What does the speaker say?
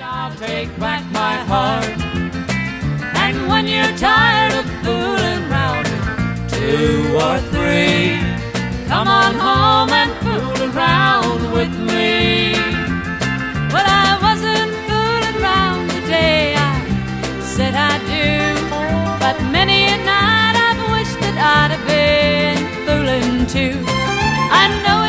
I'll take back my heart. And when you're tired of fooling round with 2 or 3, come on home and fool around with me. Well, I wasn't fooling around the day I said I do, but many a night I've wished that I'd have been fooling too. I know